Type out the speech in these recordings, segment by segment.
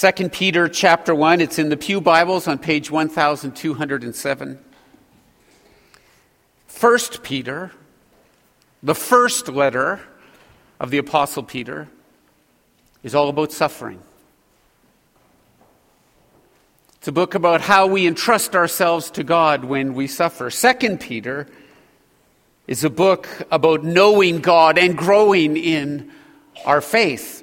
2 Peter chapter 1, it's in the Pew Bibles on page 1207. 1 Peter, the first letter of the Apostle Peter, is all about suffering. It's a book about how we entrust ourselves to God when we suffer. 2 Peter is a book about knowing God and growing in our faith.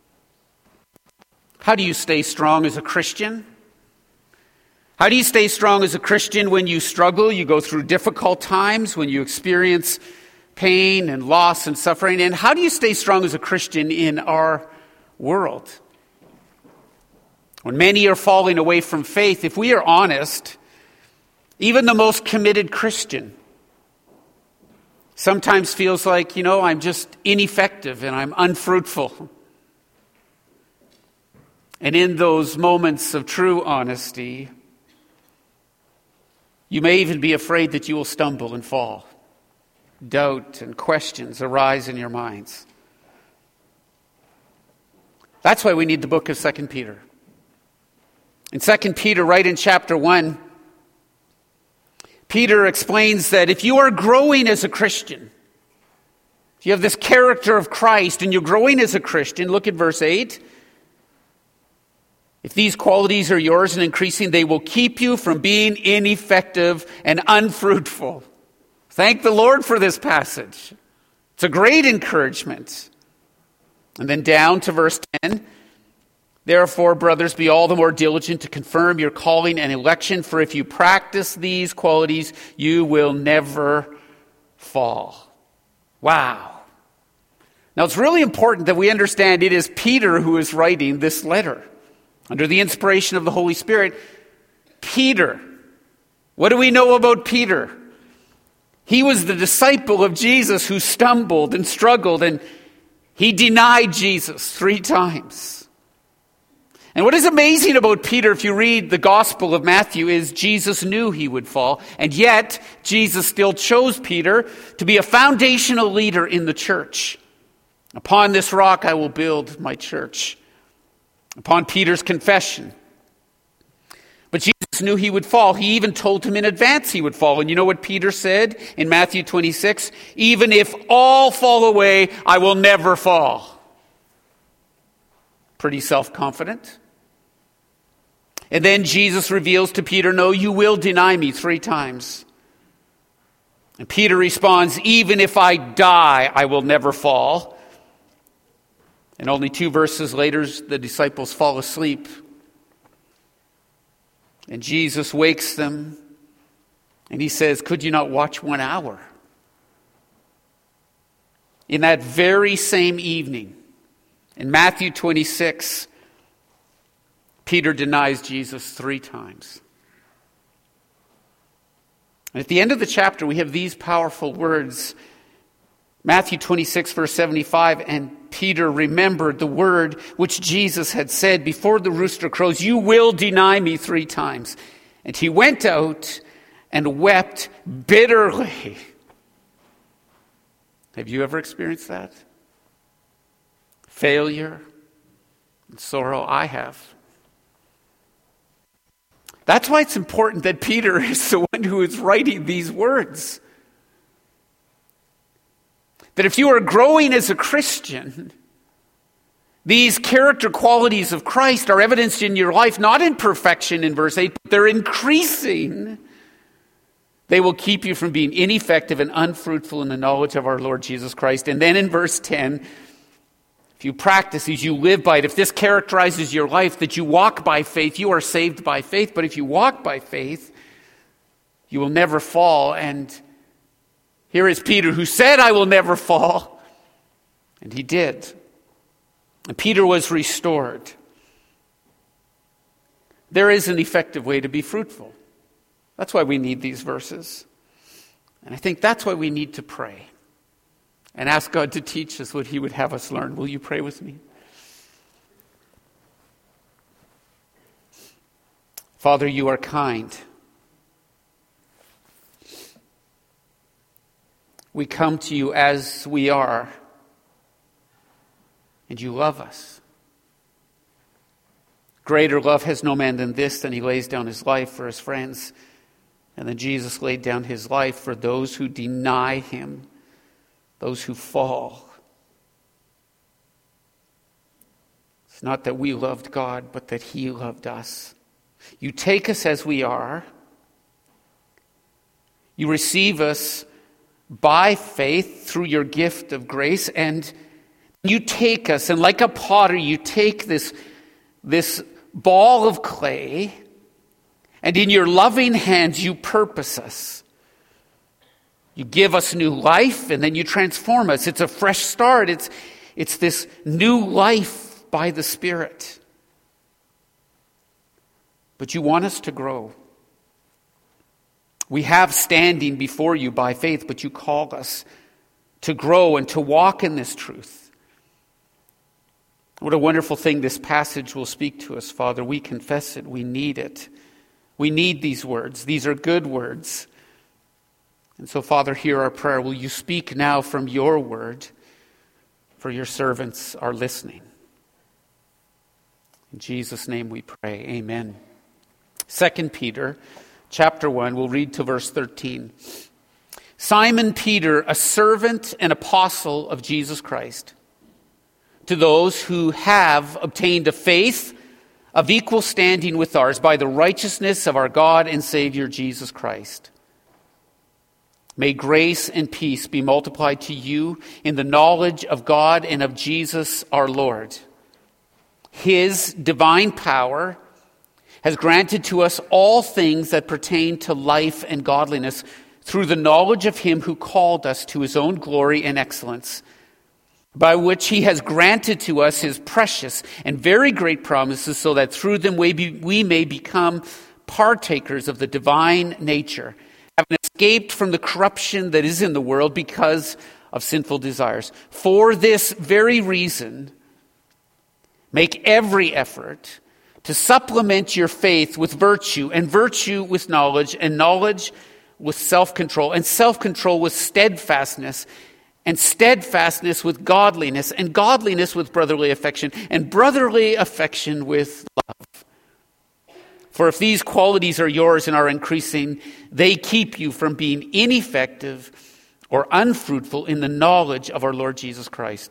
How do you stay strong as a Christian? How do you stay strong as a Christian when you struggle, you go through difficult times, when you experience pain and loss and suffering? And how do you stay strong as a Christian in our world? When many are falling away from faith, if we are honest, even the most committed Christian sometimes feels like, I'm just ineffective and I'm unfruitful. And in those moments of true honesty, you may even be afraid that you will stumble and fall. Doubt and questions arise in your minds. That's why we need the book of 2 Peter. In 2 Peter, right in chapter 1, Peter explains that if you are growing as a Christian, if you have this character of Christ and you're growing as a Christian, look at verse 8. If these qualities are yours and increasing, they will keep you from being ineffective and unfruitful. Thank the Lord for this passage. It's a great encouragement. And then down to verse 10. Therefore, brothers, be all the more diligent to confirm your calling and election, for if you practice these qualities, you will never fall. Wow. Now, it's really important that we understand it is Peter who is writing this letter. Under the inspiration of the Holy Spirit, Peter. What do we know about Peter? He was the disciple of Jesus who stumbled and struggled, and he denied Jesus 3 times. And what is amazing about Peter, if you read the Gospel of Matthew, is Jesus knew he would fall, and yet Jesus still chose Peter to be a foundational leader in the church. Upon this rock I will build my church. Upon Peter's confession. But Jesus knew he would fall. He even told him in advance he would fall. And you know what Peter said in Matthew 26? Even if all fall away, I will never fall. Pretty self-confident. And then Jesus reveals to Peter, no, you will deny me 3 times. And Peter responds, even if I die, I will never fall. And only 2 verses later, the disciples fall asleep. And Jesus wakes them. And he says, could you not watch 1 hour? In that very same evening, in Matthew 26, Peter denies Jesus 3 times. And at the end of the chapter, we have these powerful words. Matthew 26, verse 75, and Peter remembered the word which Jesus had said before the rooster crows, you will deny me 3 times. And he went out and wept bitterly. Have you ever experienced that? Failure and sorrow? I have. That's why it's important that Peter is the one who is writing these words. That if you are growing as a Christian, these character qualities of Christ are evidenced in your life, not in perfection in verse 8, but they're increasing. They will keep you from being ineffective and unfruitful in the knowledge of our Lord Jesus Christ. And then in verse 10, if you practice these, you live by it. If this characterizes your life, that you walk by faith, you are saved by faith. But if you walk by faith, you will never fall. And here is Peter who said, I will never fall. And he did. And Peter was restored. There is an effective way to be fruitful. That's why we need these verses. And I think that's why we need to pray and ask God to teach us what he would have us learn. Will you pray with me? Father, you are kind. We come to you as we are, and you love us. Greater love has no man than this, than he lays down his life for his friends. And then Jesus laid down his life for those who deny him, those who fall. It's not that we loved God, but that he loved us. You take us as we are. You receive us by faith through your gift of grace, and you take us, and like a potter, you take this ball of clay, and in your loving hands you purpose us. You give us new life, and then you transform us. It's a fresh start. It's this new life by the Spirit. But you want us to grow. We have standing before you by faith, but you call us to grow and to walk in this truth. What a wonderful thing this passage will speak to us, Father. We confess it. We need it. We need these words. These are good words. And so, Father, hear our prayer. Will you speak now from your word, for your servants are listening. In Jesus' name we pray. Amen. 2 Peter chapter 1, we'll read to verse 13. Simon Peter, a servant and apostle of Jesus Christ, to those who have obtained a faith of equal standing with ours by the righteousness of our God and Savior Jesus Christ. May grace and peace be multiplied to you in the knowledge of God and of Jesus our Lord. His divine power has granted to us all things that pertain to life and godliness through the knowledge of him who called us to his own glory and excellence, by which he has granted to us his precious and very great promises, so that through them we may become partakers of the divine nature, having escaped from the corruption that is in the world because of sinful desires. For this very reason, make every effort to supplement your faith with virtue, and virtue with knowledge, and knowledge with self-control, and self-control with steadfastness, and steadfastness with godliness, and godliness with brotherly affection, and brotherly affection with love. For if these qualities are yours and are increasing, they keep you from being ineffective or unfruitful in the knowledge of our Lord Jesus Christ.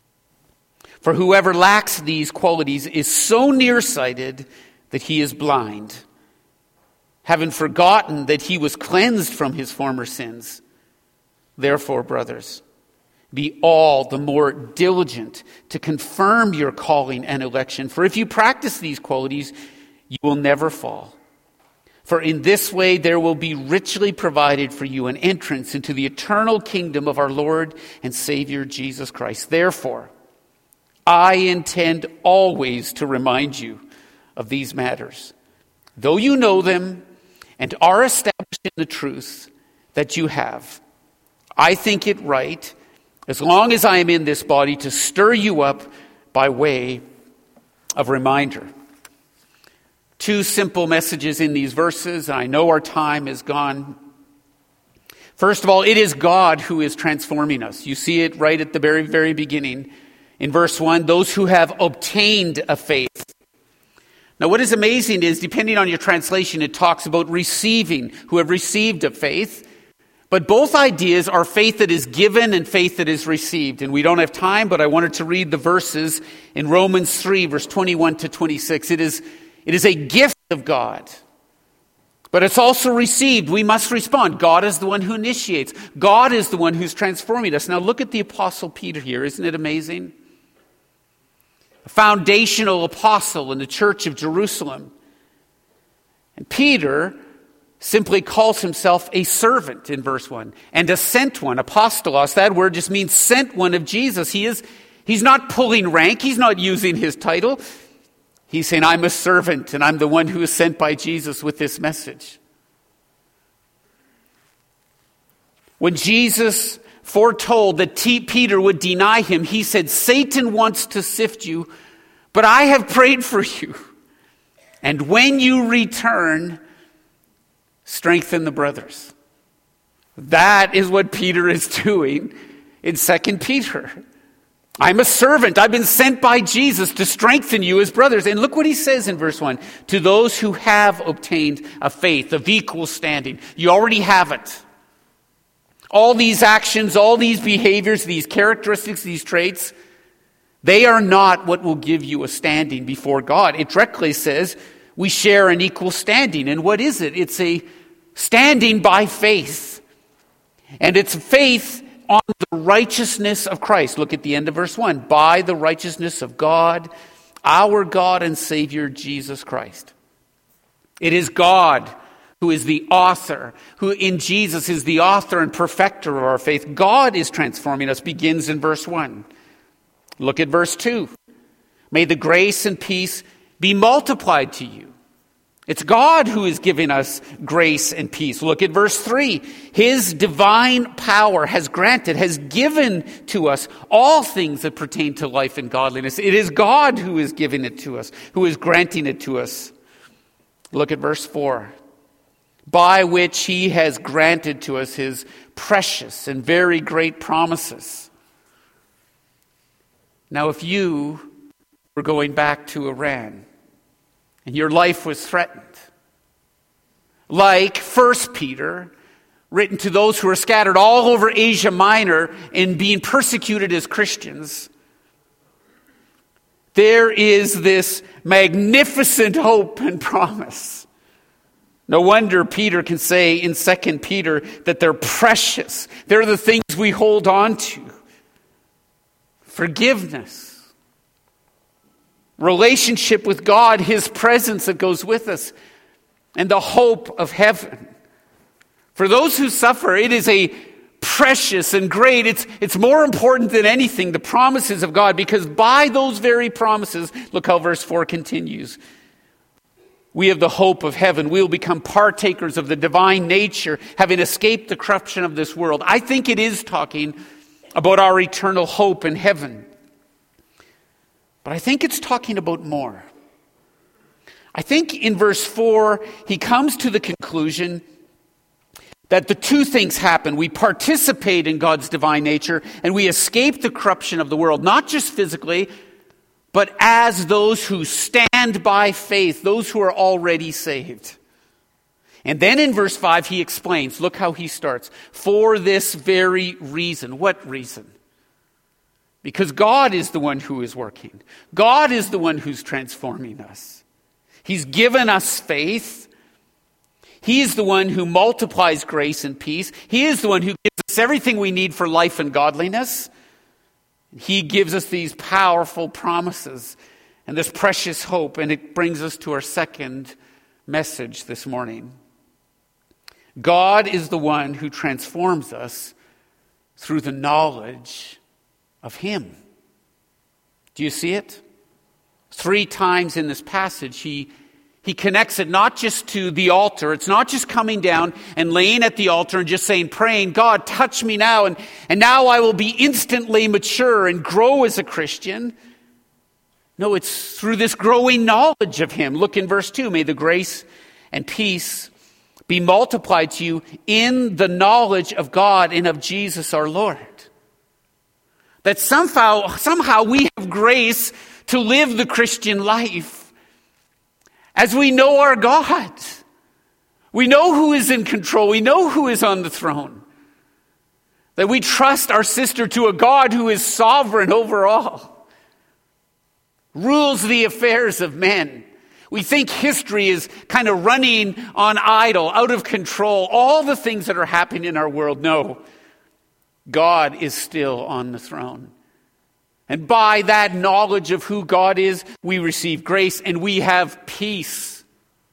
For whoever lacks these qualities is so nearsighted that he is blind, having forgotten that he was cleansed from his former sins. Therefore, brothers, be all the more diligent to confirm your calling and election. For if you practice these qualities, you will never fall. For in this way there will be richly provided for you an entrance into the eternal kingdom of our Lord and Savior Jesus Christ. Therefore, I intend always to remind you of these matters, though you know them and are established in the truth that you have. I think it right, as long as I am in this body, to stir you up by way of reminder. Two simple messages in these verses. I know our time is gone. First of all, it is God who is transforming us. You see it right at the very, very beginning. In verse 1, those who have obtained a faith. Now what is amazing is, depending on your translation, it talks about receiving, who have received a faith. But both ideas are faith that is given and faith that is received. And we don't have time, but I wanted to read the verses in Romans 3, verse 21 to 26. It is a gift of God, but it's also received. We must respond. God is the one who initiates. God is the one who's transforming us. Now look at the Apostle Peter here. Isn't it amazing? A foundational apostle in the church of Jerusalem. And Peter simply calls himself a servant in verse 1. And a sent one, apostolos, that word just means sent one of Jesus. He's not pulling rank. He's not using his title. He's saying, I'm a servant and I'm the one who is sent by Jesus with this message. When Jesus foretold that Peter would deny him, he said, Satan wants to sift you, but I have prayed for you. And when you return, strengthen the brothers. That is what Peter is doing in 2 Peter. I'm a servant. I've been sent by Jesus to strengthen you as brothers. And look what he says in verse 1. To those who have obtained a faith of equal standing. You already have it. All these actions, all these behaviors, these characteristics, these traits, they are not what will give you a standing before God. It directly says we share an equal standing. And what is it? It's a standing by faith. And it's faith on the righteousness of Christ. Look at the end of verse 1. By the righteousness of God, our God and Savior, Jesus Christ. It is God who is the author, who in Jesus is the author and perfecter of our faith. God is transforming us, begins in verse 1. Look at verse 2. May the grace and peace be multiplied to you. It's God who is giving us grace and peace. Look at verse 3. His divine power has given to us all things that pertain to life and godliness. It is God who is giving it to us, who is granting it to us. Look at verse 4. By which he has granted to us his precious and very great promises. Now, if you were going back to Iran, and your life was threatened, like 1 Peter, written to those who are scattered all over Asia Minor and being persecuted as Christians, there is this magnificent hope and promise. No wonder Peter can say in 2 Peter that they're precious. They're the things we hold on to. Forgiveness. Relationship with God, his presence that goes with us, and the hope of heaven. For those who suffer, it is a precious and great, it's more important than anything, the promises of God, because by those very promises, look how verse 4 continues. We have the hope of heaven. We will become partakers of the divine nature, having escaped the corruption of this world. I think it is talking about our eternal hope in heaven. But I think it's talking about more. I think in verse 4, he comes to the conclusion that the two things happen. We participate in God's divine nature and we escape the corruption of the world, not just physically, but as those who stand by faith, those who are already saved. And then in verse 5, he explains, look how he starts. For this very reason. What reason? Because God is the one who is working. God is the one who's transforming us. He's given us faith. He is the one who multiplies grace and peace. He is the one who gives us everything we need for life and godliness. He gives us these powerful promises and this precious hope. And it brings us to our second message this morning. God is the one who transforms us through the knowledge of him. Do you see it? 3 times in this passage, he connects it not just to the altar. It's not just coming down and laying at the altar and just saying, praying, God, touch me now, and now I will be instantly mature and grow as a Christian. No, it's through this growing knowledge of him. Look in verse 2. May the grace and peace be multiplied to you in the knowledge of God and of Jesus our Lord. That somehow we have grace to live the Christian life as we know our God. We know who is in control. We know who is on the throne. That we trust our sister to a God who is sovereign over all, rules the affairs of men. We think history is kind of running on idle, out of control, all the things that are happening in our world. No. God is still on the throne. And by that knowledge of who God is, we receive grace and we have peace.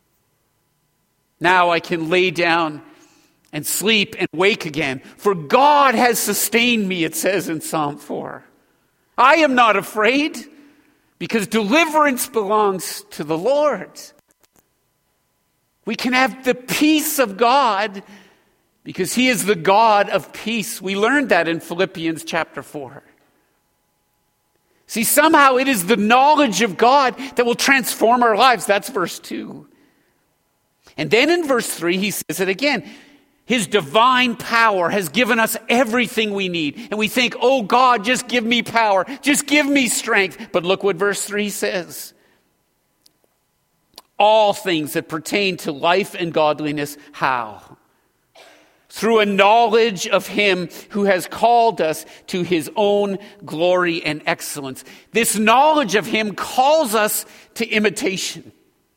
Now I can lay down and sleep and wake again. For God has sustained me, it says in Psalm 4. I am not afraid because deliverance belongs to the Lord. We can have the peace of God because he is the God of peace. We learned that in Philippians chapter 4. See, somehow it is the knowledge of God that will transform our lives. That's verse 2. And then in verse 3, he says it again. His divine power has given us everything we need. And we think, oh God, just give me power. Just give me strength. But look what verse 3 says. All things that pertain to life and godliness, how? Through a knowledge of Him who has called us to His own glory and excellence. This knowledge of Him calls us to imitation,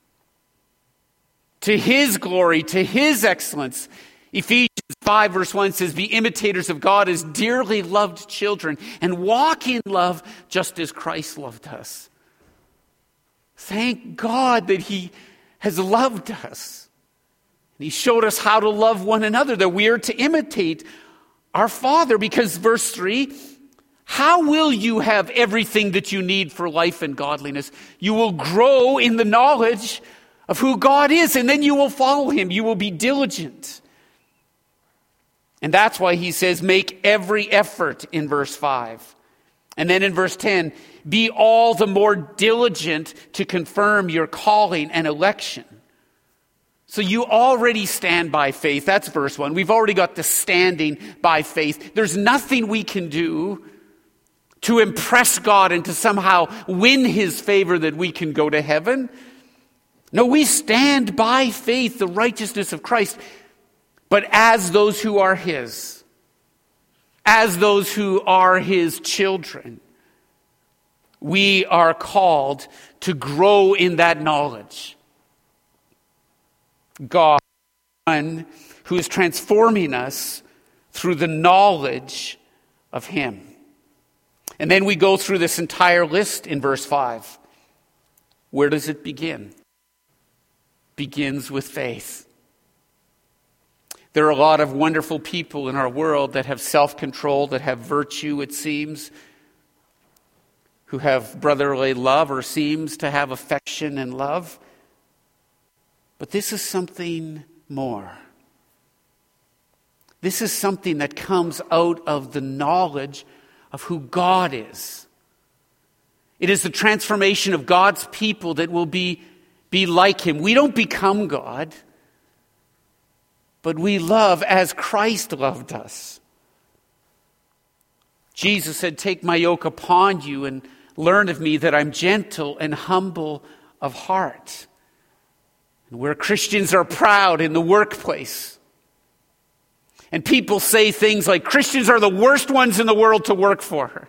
to His glory, to His excellence. Ephesians 5 verse 1 says, be imitators of God as dearly loved children and walk in love just as Christ loved us. Thank God that He has loved us. And He showed us how to love one another, that we are to imitate our Father. Because verse 3, how will you have everything that you need for life and godliness? You will grow in the knowledge of who God is, and then you will follow Him. You will be diligent. And that's why He says, make every effort in verse 5. And then in verse 10, be all the more diligent to confirm your calling and election. So you already stand by faith. That's verse 1. We've already got the standing by faith. There's nothing we can do to impress God and to somehow win His favor that we can go to heaven. No, we stand by faith, the righteousness of Christ. But as those who are His, as those who are His children, we are called to grow in that knowledge. God, one who is transforming us through the knowledge of Him. And then we go through this entire list in verse 5. Where does it begin? Begins with faith. There are a lot of wonderful people in our world that have self-control, that have virtue, it seems, who have brotherly love or seems to have affection and love. But this is something more. This is something that comes out of the knowledge of who God is. It is the transformation of God's people that will be like Him. We don't become God, but we love as Christ loved us. Jesus said, take my yoke upon you and learn of me that I'm gentle and humble of heart. And where Christians are proud in the workplace, and people say things like, Christians are the worst ones in the world to work for,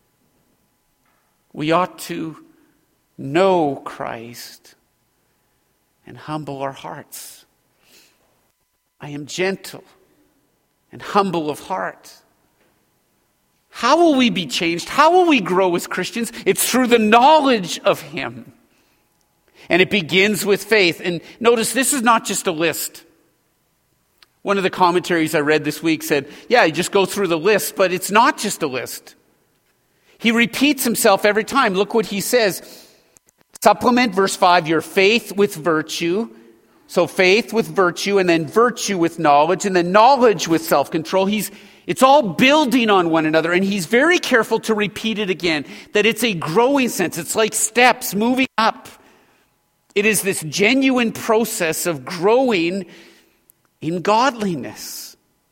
we ought to know Christ and humble our hearts. I am gentle and humble of heart. How will we be changed? How will we grow as Christians? It's through the knowledge of Him. And it begins with faith. And notice, this is not just a list. One of the commentaries I read this week said, yeah, you just go through the list, but it's not just a list. He repeats himself every time. Look what he says. Supplement verse 5, your faith with virtue. So faith with virtue, and then virtue with knowledge, and then knowledge with self-control. It's all building on one another, and he's very careful to repeat it again, that it's a growing sense. It's like steps moving up. It is this genuine process of growing in godliness.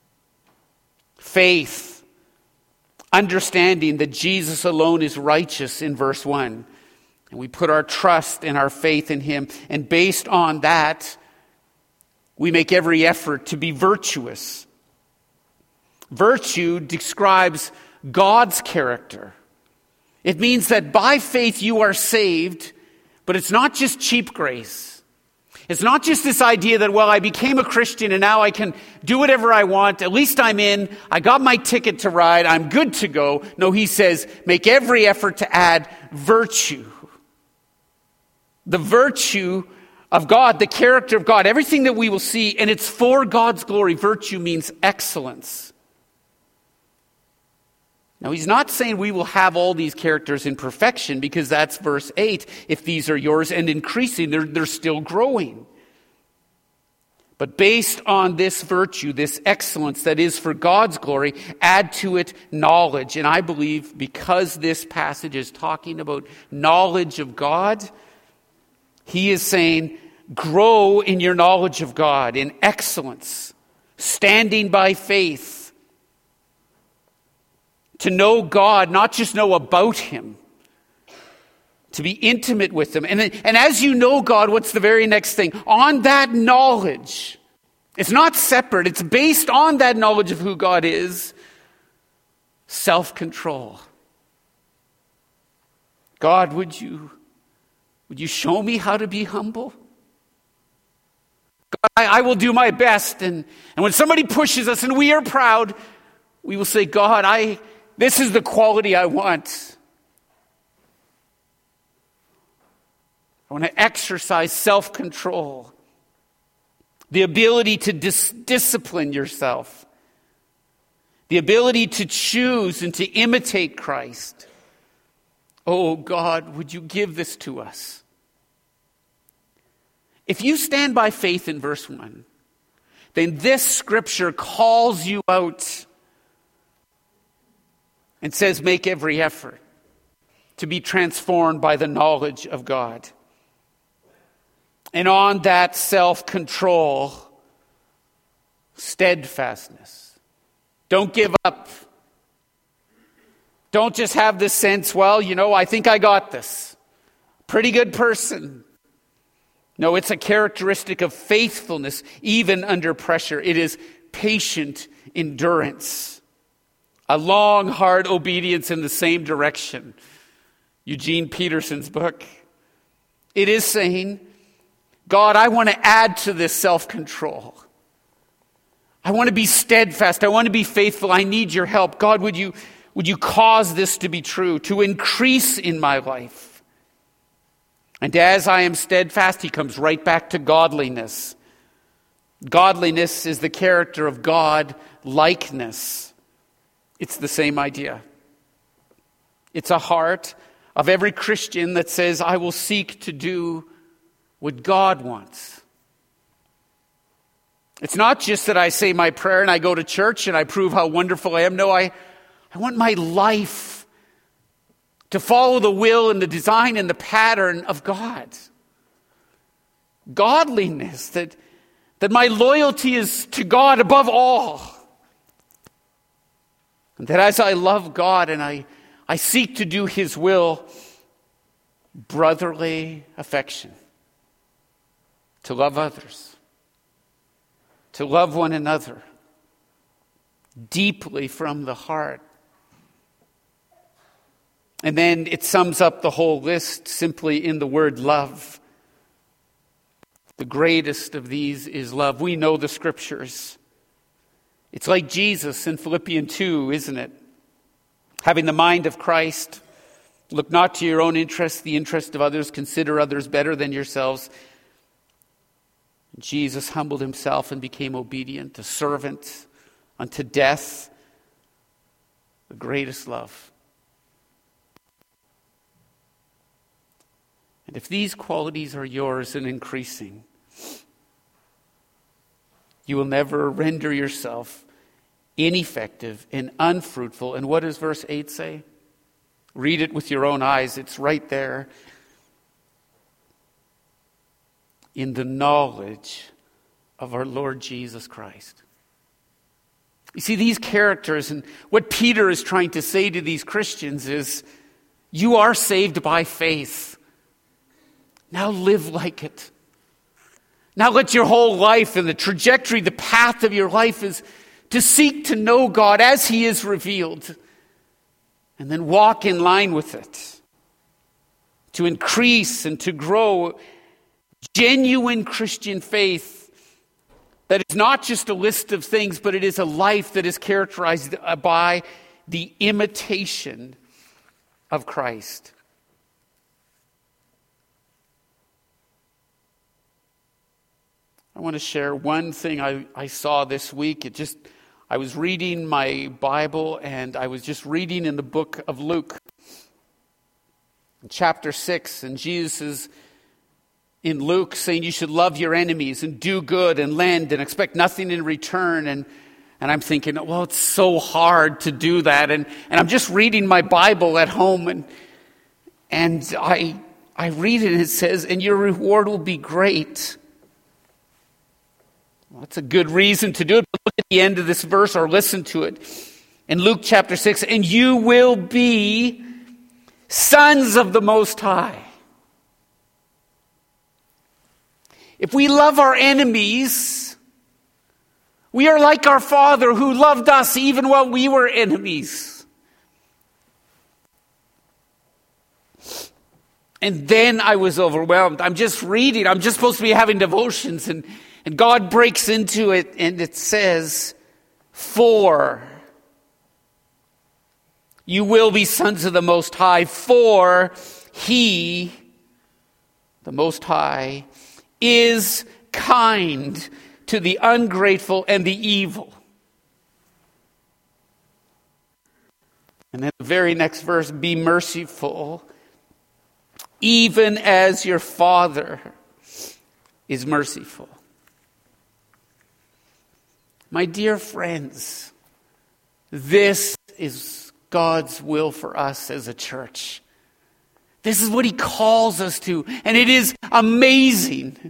Faith, understanding that Jesus alone is righteous in verse 1. And we put our trust and our faith in Him, and based on that, we make every effort to be virtuous. Virtue describes God's character. It means that by faith you are saved, but it's not just cheap grace. It's not just this idea that, well, I became a Christian and now I can do whatever I want. At least I'm in. I got my ticket to ride. I'm good to go. No, he says, make every effort to add virtue. The virtue of God, the character of God, everything that we will see, and it's for God's glory. Virtue means excellence. Now, he's not saying we will have all these characters in perfection, because that's verse 8. If these are yours and increasing, they're still growing. But based on this virtue, this excellence that is for God's glory, add to it knowledge. And I believe because this passage is talking about knowledge of God, he is saying, grow in your knowledge of God, in excellence. standing by faith, to know God, not just know about him, to be intimate with him. And as you know God, what's the very next thing? On that knowledge, it's not separate, it's based on that knowledge of who God is, self-control. God, would you show me how to be humble? God, I will do my best. And when somebody pushes us and we are proud, we will say, God, this is the quality I want. I want to exercise self-control, the ability to discipline yourself, the ability to choose and to imitate Christ. Oh God, would you give this to us? If you stand by faith in verse 1, then this scripture calls you out and says, make every effort to be transformed by the knowledge of God. And on that self-control, steadfastness. Don't give up. Don't just have this sense, well, I think I got this. Pretty good person. No, it's a characteristic of faithfulness, even under pressure. It is patient endurance. A long, hard obedience in the same direction. Eugene Peterson's book. It is saying, God, I want to add to this self-control. I want to be steadfast. I want to be faithful. I need your help. God, would you cause this to be true, to increase in my life? And as I am steadfast, he comes right back to godliness. Godliness is the character of God-likeness. It's the same idea. It's a heart of every Christian that says, I will seek to do what God wants. It's not just that I say my prayer and I go to church and I prove how wonderful I am. No, I want my life to follow the will and the design and the pattern of God. Godliness, that my loyalty is to God above all. And that as I love God and I seek to do his will, brotherly affection. To love others, to love one another deeply from the heart. And then it sums up the whole list simply in the word love. The greatest of these is love. We know the scriptures. It's like Jesus in Philippians 2, isn't it? Having the mind of Christ, look not to your own interest, the interest of others, consider others better than yourselves. Jesus humbled himself and became obedient, a servant unto death, the greatest love. And if these qualities are yours and increasing, you will never render yourself ineffective and unfruitful. And what does verse 8 say? Read it with your own eyes. It's right there. In the knowledge of our Lord Jesus Christ. You see, these characters, and what Peter is trying to say to these Christians is, you are saved by faith. Now live like it. Now let your whole life and the trajectory, the path of your life is to seek to know God as he is revealed. And then walk in line with it. To increase and to grow genuine Christian faith that is not just a list of things, but it is a life that is characterized by the imitation of Christ. I want to share one thing I saw this week. I was reading my Bible and I was just reading in the book of Luke, chapter 6, and Jesus is in Luke saying you should love your enemies and do good and lend and expect nothing in return. And I'm thinking, well, it's so hard to do that. And I'm just reading my Bible at home and I read it and it says, and your reward will be great. Well, that's a good reason to do it. But look at the end of this verse or listen to it in Luke chapter 6, and you will be sons of the Most High. If we love our enemies, we are like our Father who loved us even while we were enemies. And then I was overwhelmed. I'm just reading. I'm just supposed to be having devotions. And God breaks into it and it says, for you will be sons of the Most High, for He, the Most High, is kind to the ungrateful and the evil. And then the very next verse, be merciful, even as your Father is merciful. My dear friends, this is God's will for us as a church. This is what He calls us to. And it is amazing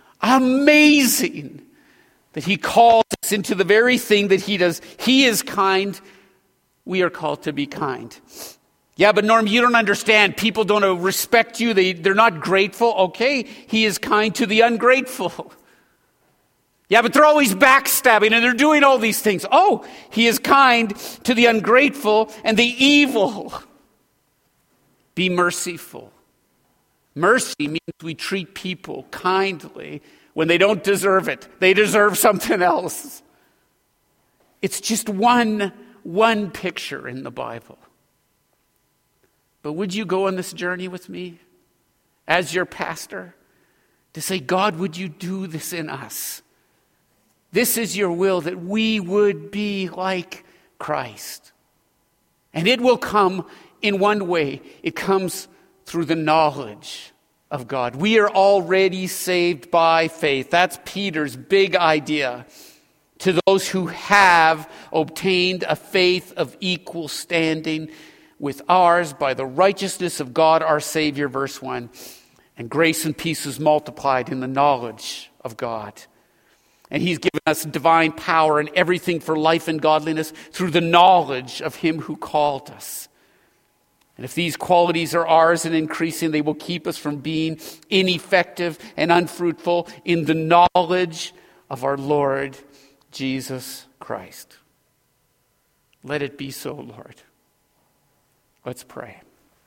that He calls us into the very thing that He does. He is kind. We are called to be kind. Yeah, but Norm, you don't understand. People don't respect you. They're not grateful. Okay, He is kind to the ungrateful. Yeah, but they're always backstabbing and they're doing all these things. Oh, He is kind to the ungrateful and the evil. Be merciful. Mercy means we treat people kindly when they don't deserve it. They deserve something else. It's just one picture in the Bible. But would you go on this journey with me as your pastor to say, God, would you do this in us? This is your will, that we would be like Christ. And it will come in one way. It comes through the knowledge of God. We are already saved by faith. That's Peter's big idea. To those who have obtained a faith of equal standing with ours by the righteousness of God our Savior, verse 1. And grace and peace is multiplied in the knowledge of God. And He's given us divine power and everything for life and godliness through the knowledge of Him who called us. And if these qualities are ours and increasing, they will keep us from being ineffective and unfruitful in the knowledge of our Lord Jesus Christ. Let it be so, Lord. Let's pray.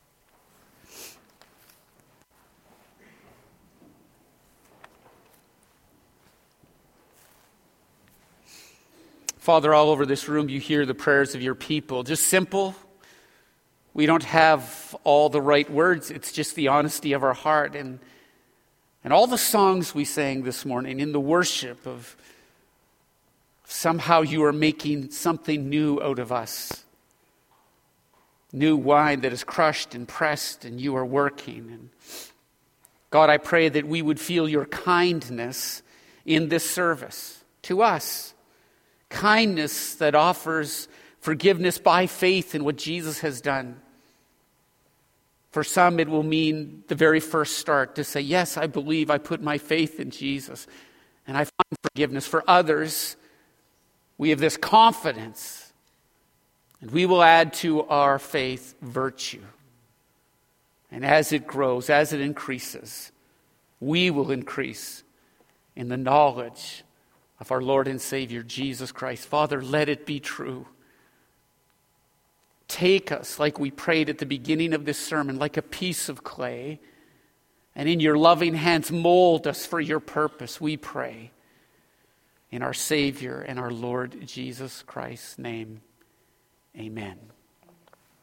Father, all over this room, you hear the prayers of your people. Just simple. We don't have all the right words. It's just the honesty of our heart. And all the songs we sang this morning in the worship of somehow you are making something new out of us. New wine that is crushed and pressed, and you are working. And God, I pray that we would feel your kindness in this service to us. Kindness that offers forgiveness by faith in what Jesus has done. For some, it will mean the very first start to say, yes, I believe, I put my faith in Jesus, and I find forgiveness. For others, we have this confidence, and we will add to our faith virtue. And as it grows, as it increases, we will increase in the knowledge of our Lord and Savior, Jesus Christ. Father, let it be true. Take us, like we prayed at the beginning of this sermon, like a piece of clay, and in your loving hands mold us for your purpose, we pray. In our Savior and our Lord Jesus Christ's name, amen.